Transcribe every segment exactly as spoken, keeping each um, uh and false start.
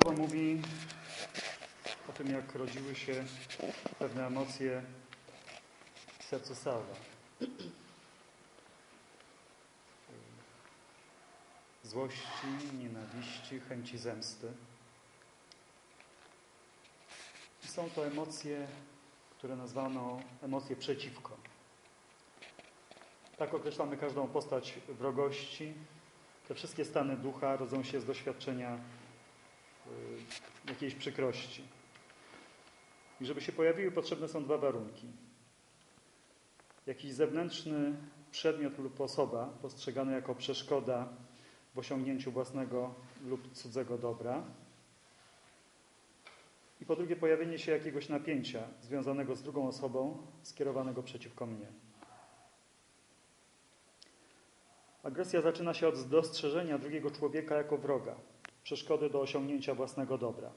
Apostoł mówi o tym, jak rodziły się pewne emocje w sercu Saula. Złości, nienawiści, chęci zemsty. I są to emocje, które nazwano emocje przeciwko. Tak określamy każdą postać wrogości. Te wszystkie stany ducha rodzą się z doświadczenia y, jakiejś przykrości. I żeby się pojawiły, potrzebne są dwa warunki. Jakiś zewnętrzny przedmiot lub osoba postrzegany jako przeszkoda w osiągnięciu własnego lub cudzego dobra. I po drugie, pojawienie się jakiegoś napięcia związanego z drugą osobą, skierowanego przeciwko mnie. Agresja zaczyna się od dostrzeżenia drugiego człowieka jako wroga, przeszkody do osiągnięcia własnego dobra.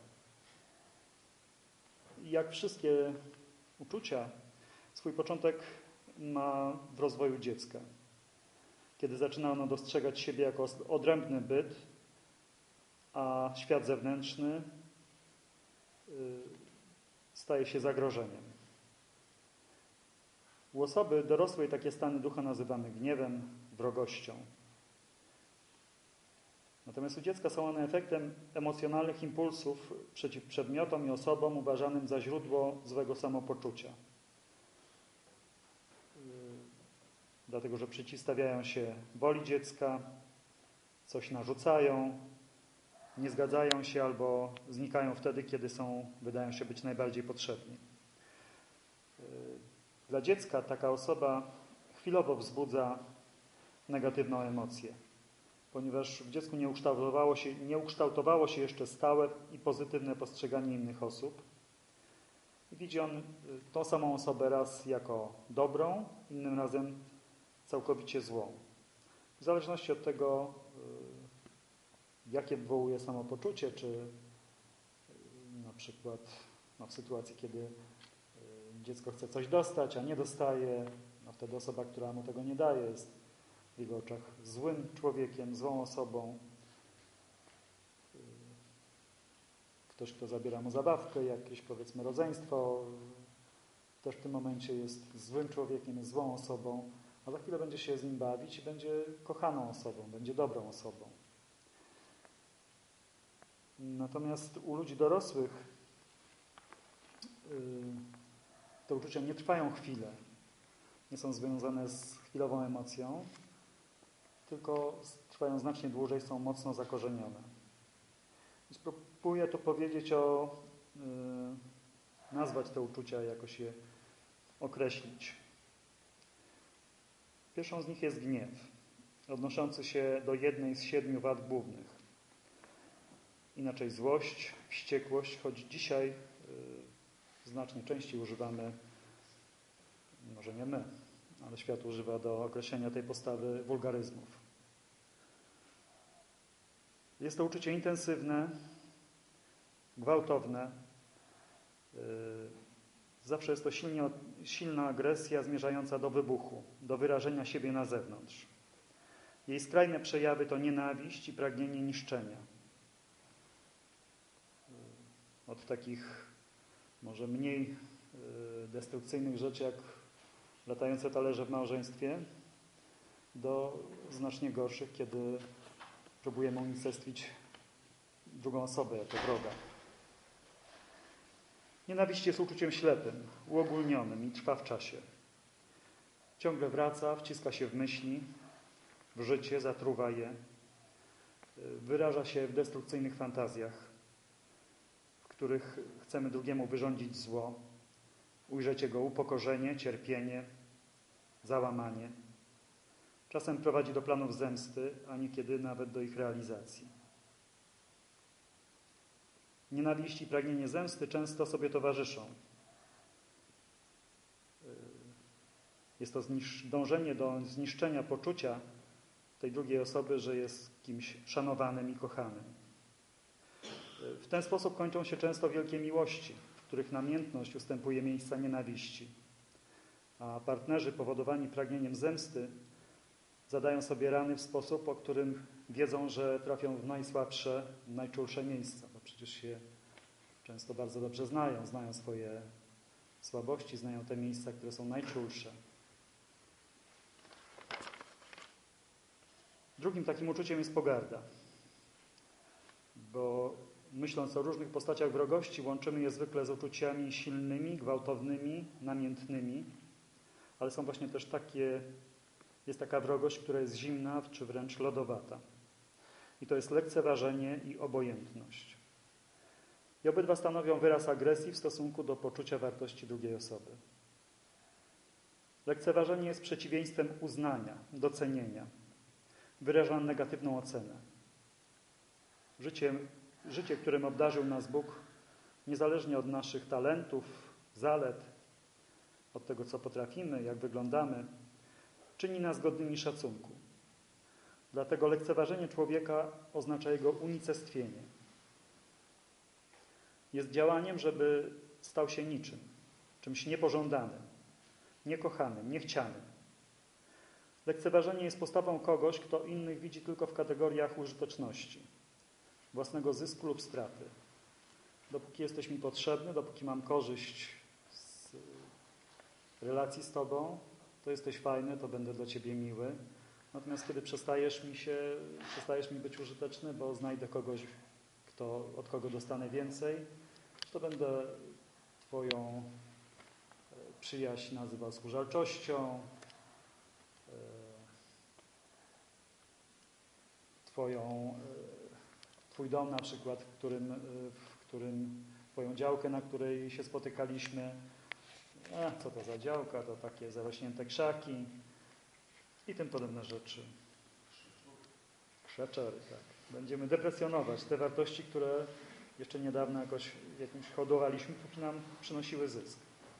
I jak wszystkie uczucia, swój początek ma w rozwoju dziecka. Kiedy zaczyna ono dostrzegać siebie jako odrębny byt, a świat zewnętrzny staje się zagrożeniem. U osoby dorosłej takie stany ducha nazywamy gniewem, wrogością. Natomiast u dziecka są one efektem emocjonalnych impulsów przeciw przedmiotom i osobom uważanym za źródło złego samopoczucia. Dlatego, że przeciwstawiają się woli dziecka, coś narzucają, nie zgadzają się albo znikają wtedy, kiedy są, wydają się być najbardziej potrzebni. Dla dziecka taka osoba chwilowo wzbudza negatywną emocję, ponieważ w dziecku nie ukształtowało się, nie ukształtowało się jeszcze stałe i pozytywne postrzeganie innych osób. I widzi on tą samą osobę raz jako dobrą, innym razem całkowicie złą. W zależności od tego, jakie wywołuje samopoczucie, czy na przykład no, w sytuacji, kiedy dziecko chce coś dostać, a nie dostaje, no wtedy osoba, która mu tego nie daje, jest w jego oczach złym człowiekiem, złą osobą. Ktoś, kto zabiera mu zabawkę, jakieś powiedzmy rodzeństwo, też w tym momencie jest złym człowiekiem, jest złą osobą, a za chwilę będzie się z nim bawić i będzie kochaną osobą, będzie dobrą osobą. Natomiast u ludzi dorosłych te uczucia nie trwają chwilę, nie są związane z chwilową emocją, tylko trwają znacznie dłużej, są mocno zakorzenione. Spróbuję to powiedzieć o, yy, nazwać te uczucia, jakoś je określić. Pierwszą z nich jest gniew, odnoszący się do jednej z siedmiu wad głównych. Inaczej złość, wściekłość, choć dzisiaj yy, znacznie częściej używamy, może nie my, ale świat używa do określenia tej postawy wulgaryzmów. Jest to uczucie intensywne, gwałtowne. Yy, zawsze jest to silnie, silna agresja zmierzająca do wybuchu, do wyrażenia siebie na zewnątrz. Jej skrajne przejawy to nienawiść i pragnienie niszczenia. Yy, od takich może mniej yy, destrukcyjnych rzeczy, jak latające talerze w małżeństwie, do znacznie gorszych, kiedy próbujemy unicestwić drugą osobę jako wroga. Nienawiść jest uczuciem ślepym, uogólnionym i trwa w czasie. Ciągle wraca, wciska się w myśli, w życie, zatruwa je, wyraża się w destrukcyjnych fantazjach, w których chcemy drugiemu wyrządzić zło, ujrzeć jego upokorzenie, cierpienie, załamanie. Czasem prowadzi do planów zemsty, a niekiedy nawet do ich realizacji. Nienawiść i pragnienie zemsty często sobie towarzyszą. Jest to znisz- dążenie do zniszczenia poczucia tej drugiej osoby, że jest kimś szanowanym i kochanym. W ten sposób kończą się często wielkie miłości, w których namiętność ustępuje miejsca nienawiści, a partnerzy powodowani pragnieniem zemsty zadają sobie rany w sposób, o którym wiedzą, że trafią w najsłabsze, najczulsze miejsca. Bo przecież się często bardzo dobrze znają, znają swoje słabości, znają te miejsca, które są najczulsze. Drugim takim uczuciem jest pogarda, bo myśląc o różnych postaciach wrogości, łączymy je zwykle z uczuciami silnymi, gwałtownymi, namiętnymi, ale są właśnie też takie, jest taka wrogość, która jest zimna, czy wręcz lodowata. I to jest lekceważenie i obojętność. I obydwa stanowią wyraz agresji w stosunku do poczucia wartości drugiej osoby. Lekceważenie jest przeciwieństwem uznania, docenienia. Wyraża negatywną ocenę. Życie, życie, którym obdarzył nas Bóg, niezależnie od naszych talentów, zalet, od tego, co potrafimy, jak wyglądamy, czyni nas godnymi szacunku. Dlatego lekceważenie człowieka oznacza jego unicestwienie. Jest działaniem, żeby stał się niczym, czymś niepożądanym, niekochanym, niechcianym. Lekceważenie jest postawą kogoś, kto innych widzi tylko w kategoriach użyteczności, własnego zysku lub straty. Dopóki jesteś mi potrzebny, dopóki mam korzyść z relacji z Tobą, to jesteś fajny, to będę dla Ciebie miły. Natomiast kiedy przestajesz mi się, przestajesz mi być użyteczny, bo znajdę kogoś, kto, od kogo dostanę więcej, to będę Twoją przyjaźń nazywał służalczością, Twoją, Twój dom na przykład, w którym, w którym Twoją działkę, na której się spotykaliśmy. E, co to za działka, to takie zarośnięte krzaki i tym podobne rzeczy. Krzeczory, tak. Będziemy deprecjonować te wartości, które jeszcze niedawno jakoś jakimś hodowaliśmy, póki nam przynosiły zysk.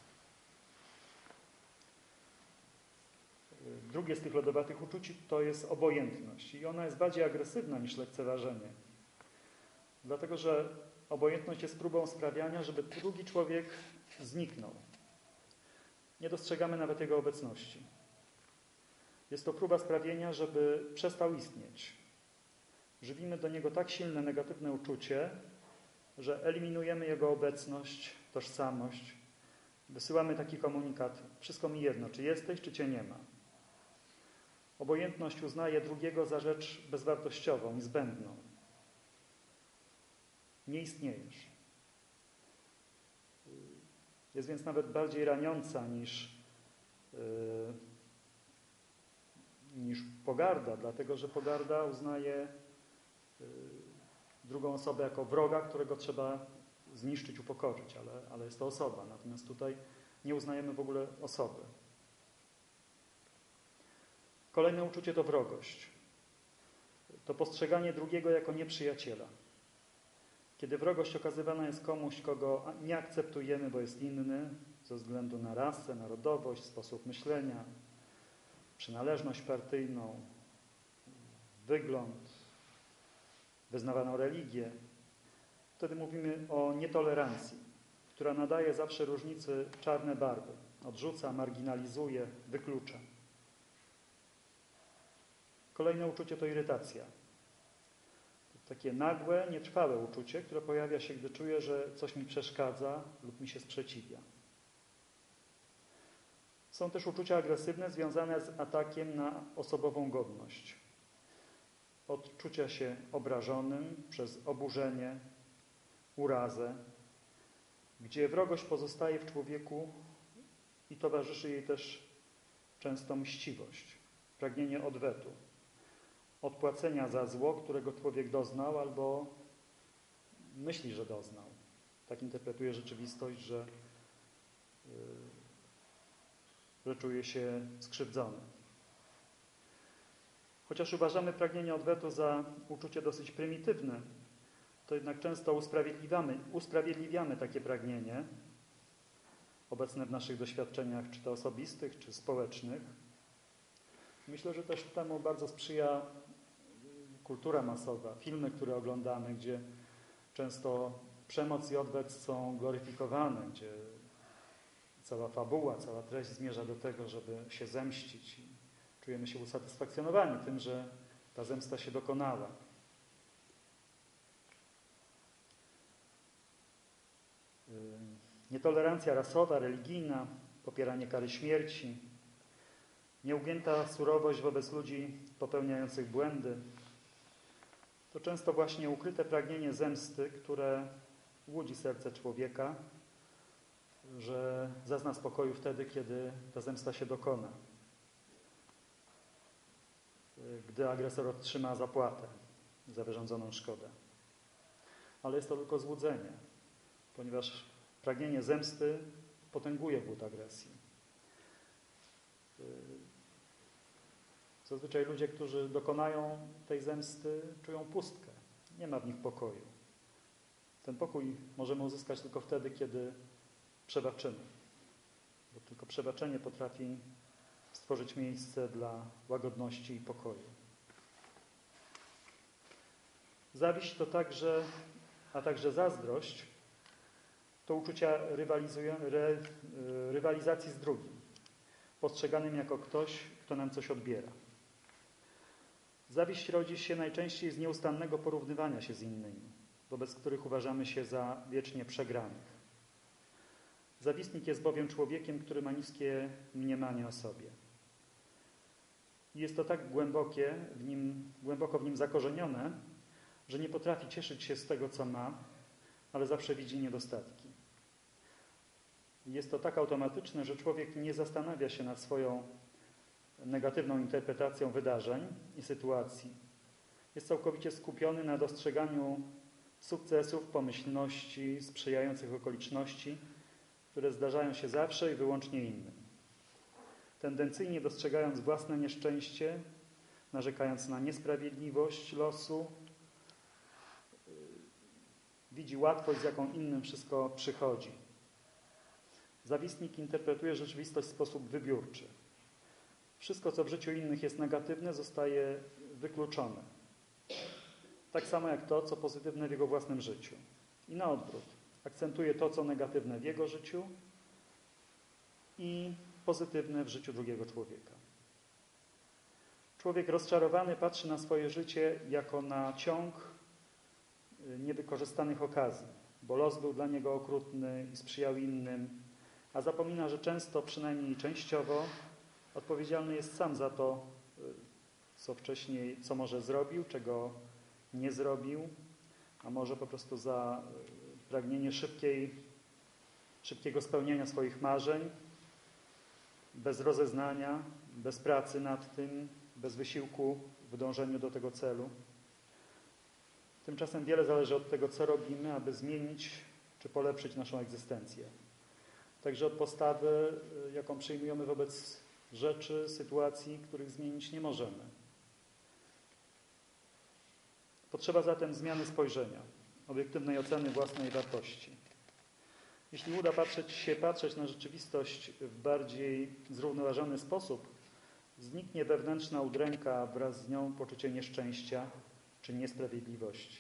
Drugie z tych lodowatych uczuć to jest obojętność i ona jest bardziej agresywna niż lekceważenie. Dlatego, że obojętność jest próbą sprawiania, żeby drugi człowiek zniknął. Nie dostrzegamy nawet jego obecności. Jest to próba sprawienia, żeby przestał istnieć. Żywimy do niego tak silne negatywne uczucie, że eliminujemy jego obecność, tożsamość. Wysyłamy taki komunikat: wszystko mi jedno, czy jesteś, czy cię nie ma. Obojętność uznaje drugiego za rzecz bezwartościową i zbędną. Nie istniejesz. Jest więc nawet bardziej raniąca niż, yy, niż pogarda, dlatego że pogarda uznaje yy, drugą osobę jako wroga, którego trzeba zniszczyć, upokorzyć, ale, ale jest to osoba. Natomiast tutaj nie uznajemy w ogóle osoby. Kolejne uczucie to wrogość. To postrzeganie drugiego jako nieprzyjaciela. Kiedy wrogość okazywana jest komuś, kogo nie akceptujemy, bo jest inny, ze względu na rasę, narodowość, sposób myślenia, przynależność partyjną, wygląd, wyznawaną religię, wtedy mówimy o nietolerancji, która nadaje zawsze różnicy czarne barwy. Odrzuca, marginalizuje, wyklucza. Kolejne uczucie to irytacja. Takie nagłe, nietrwałe uczucie, które pojawia się, gdy czuję, że coś mi przeszkadza lub mi się sprzeciwia. Są też uczucia agresywne związane z atakiem na osobową godność. Od czucia się obrażonym przez oburzenie, urazę, gdzie wrogość pozostaje w człowieku i towarzyszy jej też często mściwość, pragnienie odwetu, odpłacenia za zło, którego człowiek doznał albo myśli, że doznał. Tak interpretuje rzeczywistość, że, yy, że czuje się skrzywdzony. Chociaż uważamy pragnienie odwetu za uczucie dosyć prymitywne, to jednak często usprawiedliwiamy, usprawiedliwiamy takie pragnienie obecne w naszych doświadczeniach, czy to osobistych, czy społecznych. Myślę, że też temu bardzo sprzyja kultura masowa, filmy, które oglądamy, gdzie często przemoc i odwet są gloryfikowane, gdzie cała fabuła, cała treść zmierza do tego, żeby się zemścić. Czujemy się usatysfakcjonowani tym, że ta zemsta się dokonała. Nietolerancja rasowa, religijna, popieranie kary śmierci, nieugięta surowość wobec ludzi popełniających błędy. To często właśnie ukryte pragnienie zemsty, które łudzi serce człowieka, że zazna spokoju wtedy, kiedy ta zemsta się dokona. Gdy agresor otrzyma zapłatę za wyrządzoną szkodę. Ale jest to tylko złudzenie, ponieważ pragnienie zemsty potęguje głód agresji. Zazwyczaj ludzie, którzy dokonają tej zemsty, czują pustkę. Nie ma w nich pokoju. Ten pokój możemy uzyskać tylko wtedy, kiedy przebaczymy. Bo tylko przebaczenie potrafi stworzyć miejsce dla łagodności i pokoju. Zawiść to także, a także zazdrość, to uczucia rywalizują, re, rywalizacji z drugim, postrzeganym jako ktoś, kto nam coś odbiera. Zawiść rodzi się najczęściej z nieustannego porównywania się z innymi, wobec których uważamy się za wiecznie przegranych. Zawistnik jest bowiem człowiekiem, który ma niskie mniemanie o sobie. I jest to tak głębokie, w nim, głęboko w nim zakorzenione, że nie potrafi cieszyć się z tego, co ma, ale zawsze widzi niedostatki. Jest to tak automatyczne, że człowiek nie zastanawia się nad swoją negatywną interpretacją wydarzeń i sytuacji. Jest całkowicie skupiony na dostrzeganiu sukcesów, pomyślności, sprzyjających okoliczności, które zdarzają się zawsze i wyłącznie innym. Tendencyjnie dostrzegając własne nieszczęście, narzekając na niesprawiedliwość losu, widzi łatwość, z jaką innym wszystko przychodzi. Zawistnik interpretuje rzeczywistość w sposób wybiórczy. Wszystko, co w życiu innych jest negatywne, zostaje wykluczone. Tak samo jak to, co pozytywne w jego własnym życiu. I na odwrót. Akcentuje to, co negatywne w jego życiu i pozytywne w życiu drugiego człowieka. Człowiek rozczarowany patrzy na swoje życie jako na ciąg niewykorzystanych okazji, bo los był dla niego okrutny i sprzyjał innym, a zapomina, że często, przynajmniej częściowo, odpowiedzialny jest sam za to, co wcześniej, co może zrobił, czego nie zrobił, a może po prostu za pragnienie szybkiej, szybkiego spełnienia swoich marzeń, bez rozeznania, bez pracy nad tym, bez wysiłku w dążeniu do tego celu. Tymczasem wiele zależy od tego, co robimy, aby zmienić czy polepszyć naszą egzystencję. Także od postawy, jaką przyjmujemy wobec rzeczy, sytuacji, których zmienić nie możemy. Potrzeba zatem zmiany spojrzenia, obiektywnej oceny własnej wartości. Jeśli uda patrzeć się patrzeć na rzeczywistość w bardziej zrównoważony sposób, zniknie wewnętrzna udręka, a wraz z nią poczucie nieszczęścia czy niesprawiedliwości.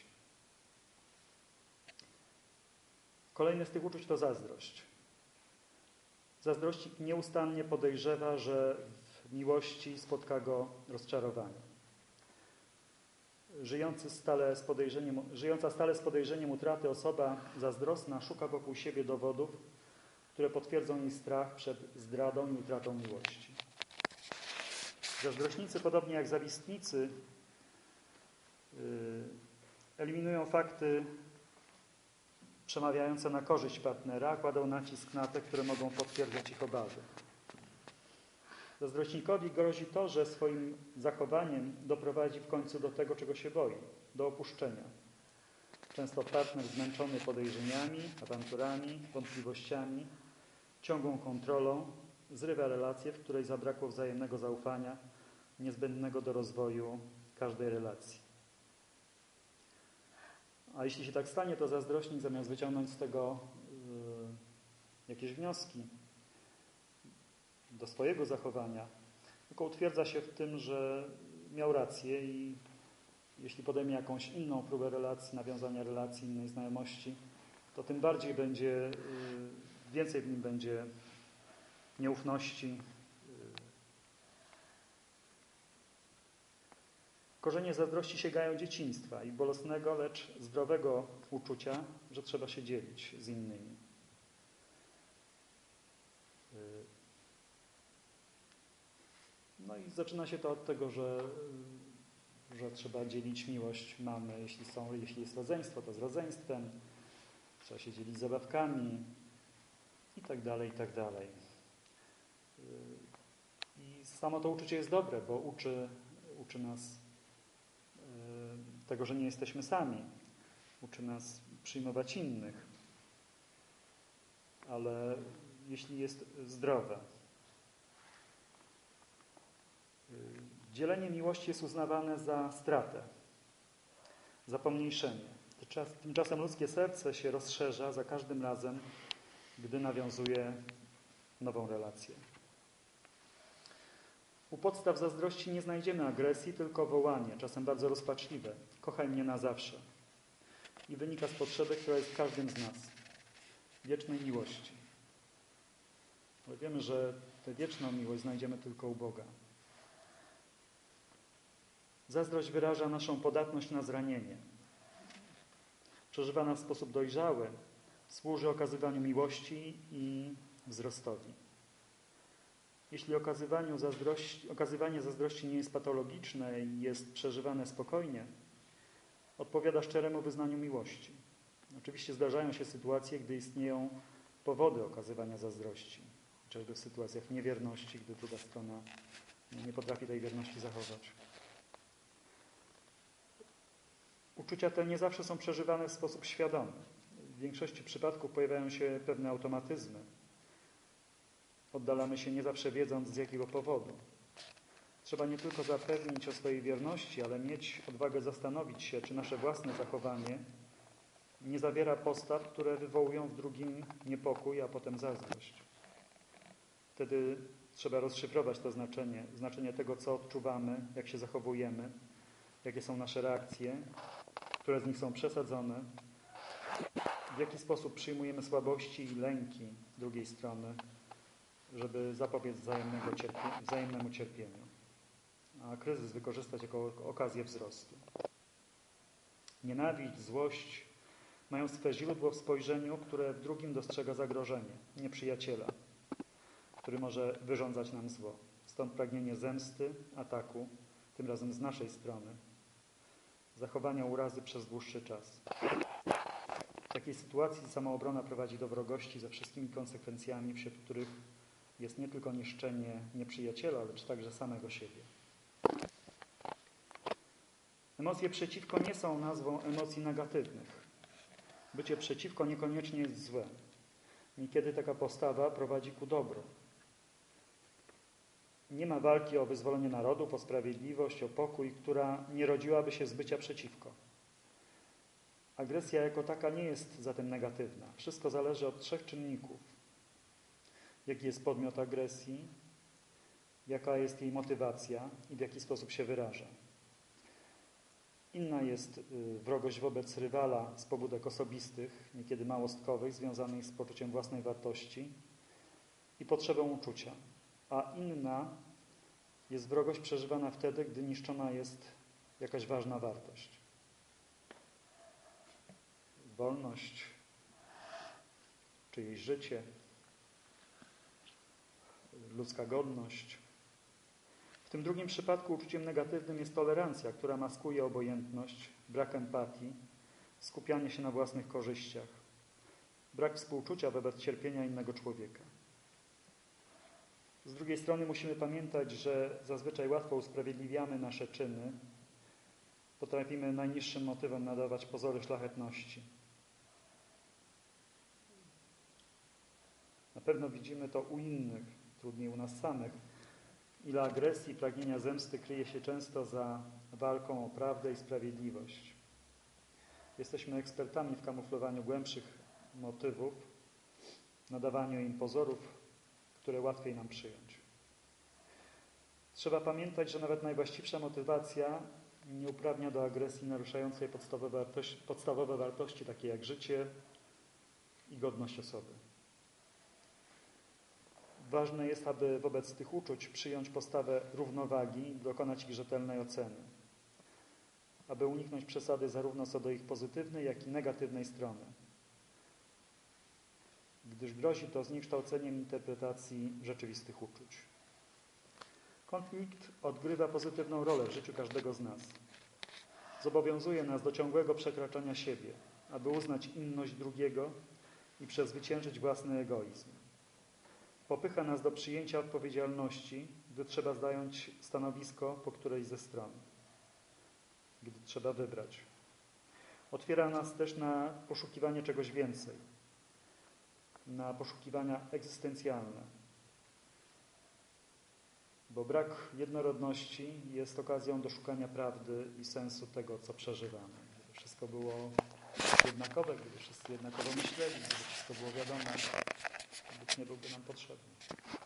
Kolejne z tych uczuć to zazdrość. Zazdrościk nieustannie podejrzewa, że w miłości spotka go rozczarowanie. Żyjący stale z podejrzeniem, żyjąca stale z podejrzeniem utraty osoba zazdrosna szuka wokół siebie dowodów, które potwierdzą jej strach przed zdradą i utratą miłości. Zazdrośnicy, podobnie jak zawistnicy, yy, eliminują fakty przemawiające na korzyść partnera, kładą nacisk na te, które mogą potwierdzać ich obawy. Zazdrośnikowi grozi to, że swoim zachowaniem doprowadzi w końcu do tego, czego się boi, do opuszczenia. Często partner zmęczony podejrzeniami, awanturami, wątpliwościami, ciągłą kontrolą zrywa relację, w której zabrakło wzajemnego zaufania, niezbędnego do rozwoju każdej relacji. A jeśli się tak stanie, to zazdrośnik, zamiast wyciągnąć z tego yy, jakieś wnioski do swojego zachowania, tylko utwierdza się w tym, że miał rację i jeśli podejmie jakąś inną próbę relacji, nawiązania relacji, innej znajomości, to tym bardziej będzie, yy, więcej w nim będzie nieufności. Yy. Korzenie zazdrości sięgają dzieciństwa i bolesnego, lecz zdrowego uczucia, że trzeba się dzielić z innymi. No i zaczyna się to od tego, że, że trzeba dzielić miłość mamy, jeśli, są, jeśli jest rodzeństwo, to z rodzeństwem. Trzeba się dzielić zabawkami i tak dalej, i tak dalej. I samo to uczucie jest dobre, bo uczy, uczy nas tego, że nie jesteśmy sami. Uczy nas przyjmować innych. Ale jeśli jest zdrowe, dzielenie miłości jest uznawane za stratę, za pomniejszenie. Tymczasem ludzkie serce się rozszerza za każdym razem, gdy nawiązuje nową relację. U podstaw zazdrości nie znajdziemy agresji, tylko wołanie, czasem bardzo rozpaczliwe. Kochaj mnie na zawsze. I wynika z potrzeby, która jest w każdym z nas. Wiecznej miłości. Ale wiemy, że tę wieczną miłość znajdziemy tylko u Boga. Zazdrość wyraża naszą podatność na zranienie. Przeżywana w sposób dojrzały służy okazywaniu miłości i wzrostowi. Jeśli okazywaniu zazdrości, okazywanie zazdrości nie jest patologiczne i jest przeżywane spokojnie, odpowiada szczeremu wyznaniu miłości. Oczywiście zdarzają się sytuacje, gdy istnieją powody okazywania zazdrości, chociażby w sytuacjach niewierności, gdy druga strona nie potrafi tej wierności zachować. Uczucia te nie zawsze są przeżywane w sposób świadomy. W większości przypadków pojawiają się pewne automatyzmy. Oddalamy się nie zawsze wiedząc, z jakiego powodu. Trzeba nie tylko zapewnić o swojej wierności, ale mieć odwagę zastanowić się, czy nasze własne zachowanie nie zawiera postaw, które wywołują w drugim niepokój, a potem zazdrość. Wtedy trzeba rozszyfrować to znaczenie, znaczenie tego, co odczuwamy, jak się zachowujemy, jakie są nasze reakcje, które z nich są przesadzone, w jaki sposób przyjmujemy słabości i lęki drugiej strony, żeby zapobiec wzajemnego cierpie, wzajemnemu cierpieniu, a kryzys wykorzystać jako okazję wzrostu. Nienawiść, złość mają swe źródło w spojrzeniu, które w drugim dostrzega zagrożenie, nieprzyjaciela, który może wyrządzać nam zło. Stąd pragnienie zemsty, ataku, tym razem z naszej strony, zachowania urazy przez dłuższy czas. W takiej sytuacji samoobrona prowadzi do wrogości ze wszystkimi konsekwencjami, wśród których jest nie tylko niszczenie nieprzyjaciela, lecz także samego siebie. Emocje przeciwko nie są nazwą emocji negatywnych. Bycie przeciwko niekoniecznie jest złe. Niekiedy taka postawa prowadzi ku dobru. Nie ma walki o wyzwolenie narodów, o sprawiedliwość, o pokój, która nie rodziłaby się z bycia przeciwko. Agresja jako taka nie jest zatem negatywna. Wszystko zależy od trzech czynników. Jaki jest podmiot agresji, jaka jest jej motywacja i w jaki sposób się wyraża. Inna jest wrogość wobec rywala z pobudek osobistych, niekiedy małostkowych, związanych z poczuciem własnej wartości i potrzebą uczucia. A inna jest wrogość przeżywana wtedy, gdy niszczona jest jakaś ważna wartość. Wolność, czyjeś życie, ludzka godność. W tym drugim przypadku uczuciem negatywnym jest tolerancja, która maskuje obojętność, brak empatii, skupianie się na własnych korzyściach, brak współczucia wobec cierpienia innego człowieka. Z drugiej strony musimy pamiętać, że zazwyczaj łatwo usprawiedliwiamy nasze czyny, potrafimy najniższym motywom nadawać pozory szlachetności. Na pewno widzimy to u innych, trudniej u nas samych. Ile agresji i pragnienia zemsty kryje się często za walką o prawdę i sprawiedliwość. Jesteśmy ekspertami w kamuflowaniu głębszych motywów, nadawaniu im pozorów, które łatwiej nam przyjąć. Trzeba pamiętać, że nawet najwłaściwsza motywacja nie uprawnia do agresji naruszającej podstawowe wartości, podstawowe wartości takie jak życie i godność osoby. Ważne jest, aby wobec tych uczuć przyjąć postawę równowagi i dokonać ich rzetelnej oceny, aby uniknąć przesady zarówno co do ich pozytywnej, jak i negatywnej strony. Gdy gdyż grozi to zniekształceniem interpretacji rzeczywistych uczuć. Konflikt odgrywa pozytywną rolę w życiu każdego z nas. Zobowiązuje nas do ciągłego przekraczania siebie, aby uznać inność drugiego i przezwyciężyć własny egoizm. Popycha nas do przyjęcia odpowiedzialności, gdy trzeba zająć stanowisko po którejś ze stron, gdy trzeba wybrać. Otwiera nas też na poszukiwanie czegoś więcej, na poszukiwania egzystencjalne, bo brak jednorodności jest okazją do szukania prawdy i sensu tego, co przeżywamy. Gdyby wszystko było jednakowe, gdyby wszyscy jednakowo myśleli, gdyby wszystko było wiadome, Bóg nie byłby nam potrzebny.